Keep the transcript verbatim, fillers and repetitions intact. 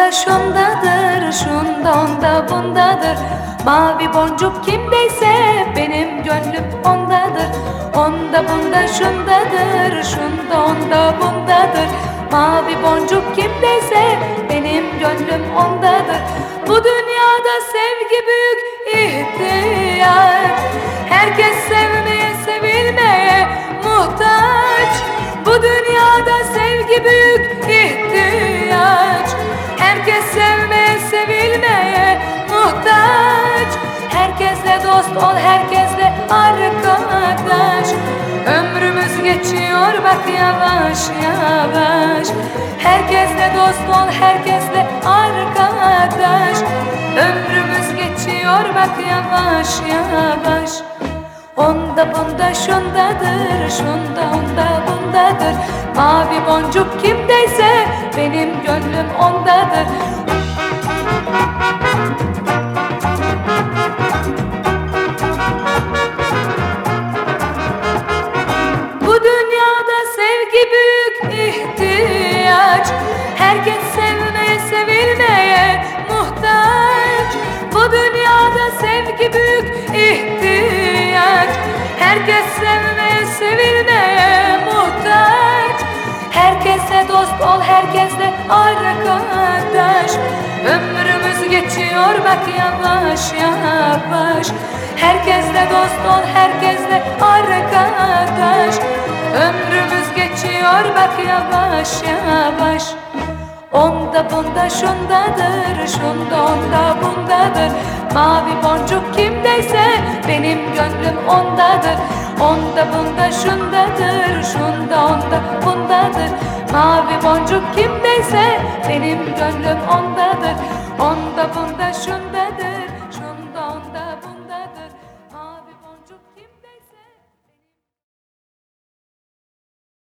bunda şundadır, şunda onda bundadır. Mavi boncuk kimdeyse benim gönlüm ondadır. Onda bunda şundadır, şunda onda bundadır. Mavi boncuk kimdeyse benim gönlüm ondadır. Bu dünyada sevgi büyük ihtiyaç. Herkes sevmeye sevilmeye muhtaç. Bu dünyada sevgi büyük ihtiyaç. Herkes sevmeye sevilmeye muhtaç. Herkesle dost ol, herkesle arkadaş. Ömrümüz geçiyor bak yavaş yavaş. Herkesle dost ol, herkesle arkadaş. Ömrümüz geçiyor bak yavaş yavaş. Onda bunda şundadır, şunda onda bundadır. Mavi boncuk kimdeyse benim gönlüm ondadır. Bu dünyada sevgi büyük ihtiyaç. Herkes sevmeye sevilmeye muhtaç. Bu dünyada sevgi büyük ihtiyaç. Herkes sevmeye sevilmeye muhtaç. Herkesle dost ol, herkesle arkadaş. Ömrümüz geçiyor bak yavaş yavaş. Herkesle dost ol, herkesle arkadaş. Ömrümüz geçiyor bak yavaş yavaş. Onda bunda şundadır, şunda onda bundadır. Mavi boncuk kimdeyse benim gönlüm ondadır. Onda bunda şundadır, şunda onda bundadır. Mavi boncuk kimdeyse benim gönlüm ondadır. Onda bunda